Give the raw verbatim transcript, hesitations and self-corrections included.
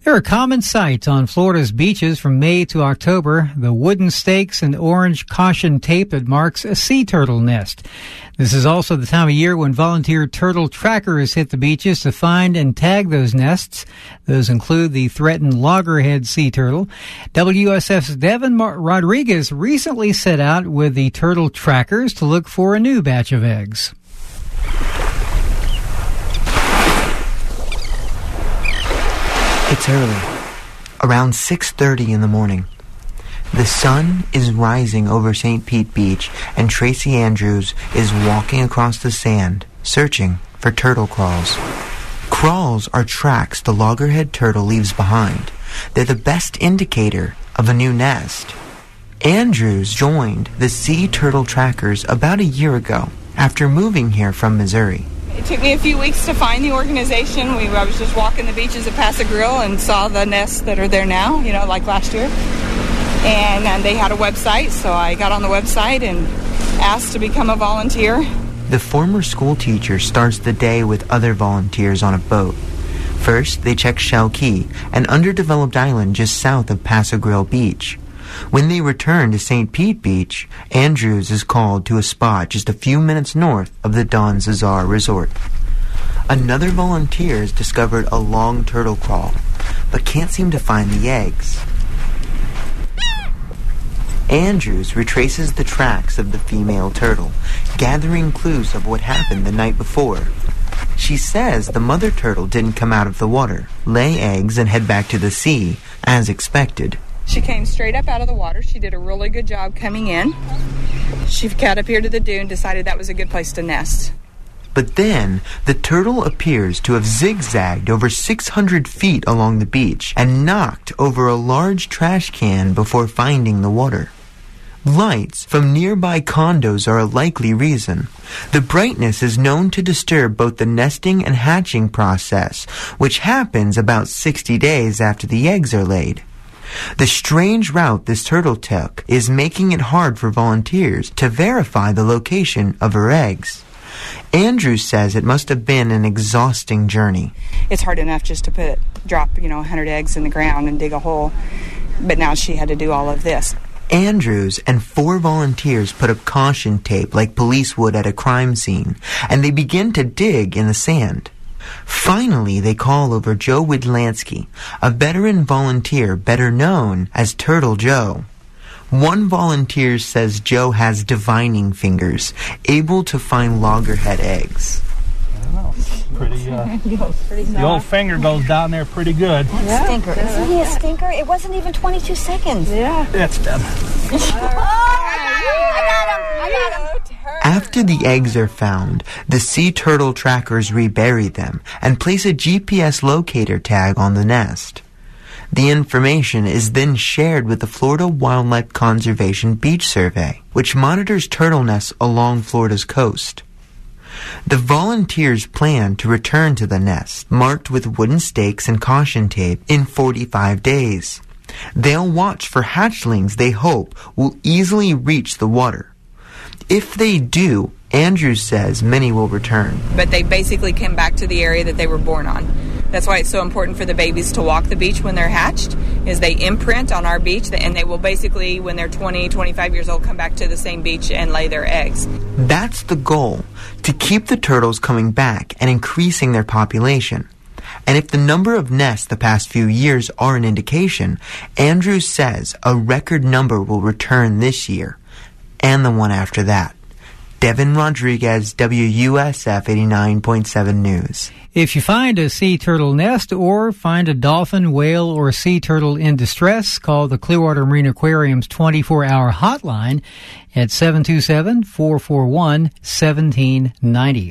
There are common sights on Florida's beaches from May to October, the wooden stakes and orange caution tape that marks a sea turtle nest. This is also the time of year when volunteer turtle trackers hit the beaches to find and tag those nests. Those include the threatened loggerhead sea turtle. W S F's Devin Rodriguez recently set out with the turtle trackers to look for a new batch of eggs. It's early, around six thirty in the morning. The sun is rising over Saint Pete Beach, and Tracy Andrews is walking across the sand, searching for turtle crawls. Crawls are tracks the loggerhead turtle leaves behind. They're the best indicator of a new nest. Andrews joined the Sea Turtle Trackers about a year ago, after moving here from Missouri. It took me a few weeks to find the organization. We, I was just walking the beaches of Paso Grill and saw the nests that are there now, you know, like last year. And, and they had a website, so I got on the website and asked to become a volunteer. The former school teacher starts the day with other volunteers on a boat. First, they check Shell Key, an underdeveloped island just south of Paso Grill Beach. When they return to Saint Pete Beach, Andrews is called to a spot just a few minutes north of the Don Cesar Resort. Another volunteer has discovered a long turtle crawl, but can't seem to find the eggs. Andrews retraces the tracks of the female turtle, gathering clues of what happened the night before. She says the mother turtle didn't come out of the water, lay eggs, and head back to the sea, as expected. She came straight up out of the water. She did a really good job coming in. She got up here to the dune, decided that was a good place to nest. But then, the turtle appears to have zigzagged over six hundred feet along the beach and knocked over a large trash can before finding the water. Lights from nearby condos are a likely reason. The brightness is known to disturb both the nesting and hatching process, which happens about sixty days after the eggs are laid. The strange route this turtle took is making it hard for volunteers to verify the location of her eggs. Andrews says it must have been an exhausting journey. It's hard enough just to put drop, you know, one hundred eggs in the ground and dig a hole, but now she had to do all of this. Andrews and four volunteers put up caution tape like police would at a crime scene, and they begin to dig in the sand. Finally, they call over Joe Widlansky, a veteran volunteer better known as Turtle Joe. One volunteer says Joe has divining fingers, able to find loggerhead eggs. Wow, pretty, uh, the old finger goes down there pretty good. Yeah. Stinker. Isn't he a stinker? It wasn't even twenty-two seconds. Yeah. It's dead. Oh, I got him! I got him! After the eggs are found, the sea turtle trackers rebury them and place a G P S locator tag on the nest. The information is then shared with the Florida Wildlife Conservation Beach Survey, which monitors turtle nests along Florida's coast. The volunteers plan to return to the nest, marked with wooden stakes and caution tape, in forty-five days. They'll watch for hatchlings they hope will easily reach the water. If they do, Andrews says many will return. But they basically came back to the area that they were born on. That's why it's so important for the babies to walk the beach when they're hatched, is they imprint on our beach, and they will basically, when they're twenty, twenty-five years old, come back to the same beach and lay their eggs. That's the goal, to keep the turtles coming back and increasing their population. And if the number of nests the past few years are an indication, Andrews says a record number will return this year, and the one after that. Devin Rodriguez, W U S F eighty-nine point seven News. If you find a sea turtle nest or find a dolphin, whale, or sea turtle in distress, call the Clearwater Marine Aquarium's twenty-four hour hotline at seven two seven, four four one, one seven nine zero.